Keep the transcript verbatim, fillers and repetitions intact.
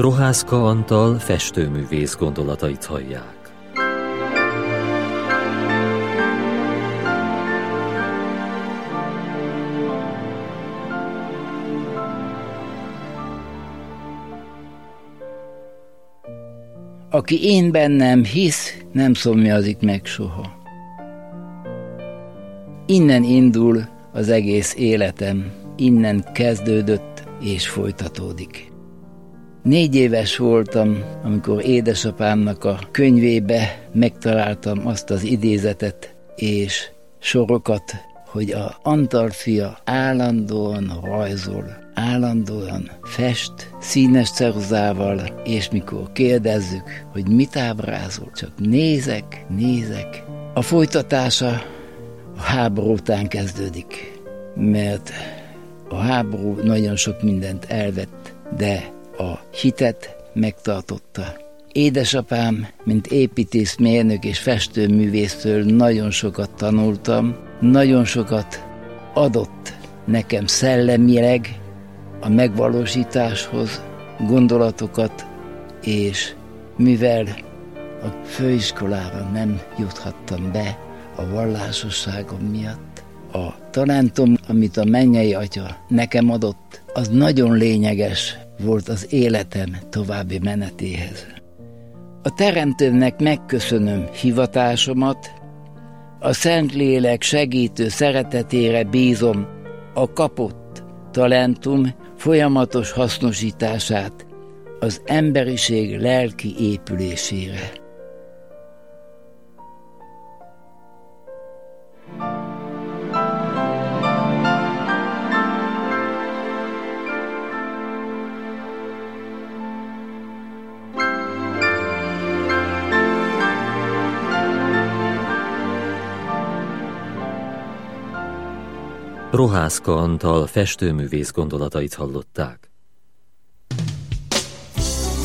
Rohászka Antal festőművész gondolatait hallják. Aki én bennem hisz, nem szomjazik meg soha. Innen indul az egész életem, innen kezdődött és folytatódik. Négy éves voltam, amikor édesapámnak a könyvébe megtaláltam azt az idézetet és sorokat, hogy a Antal fia állandóan rajzol, állandóan fest, színes ceruzával, és mikor kérdezzük, hogy mit ábrázol, csak nézek, nézek. A folytatása a háború után kezdődik, mert a háború nagyon sok mindent elvett, de a hitet megtartotta. Édesapám, mint építészmérnök és festőművésztől nagyon sokat tanultam, nagyon sokat adott nekem szellemileg a megvalósításhoz gondolatokat, és mivel a főiskolára nem juthattam be a vallásosságom miatt, a talentum, amit a mennyei atya nekem adott, az nagyon lényeges volt az életem további menetéhez. A Teremtőnek megköszönöm hivatásomat, a Szentlélek segítő szeretetére bízom a kapott talentum folyamatos hasznosítását az emberiség lelki épülésére. Rohászka Antal festőművész gondolatait hallották.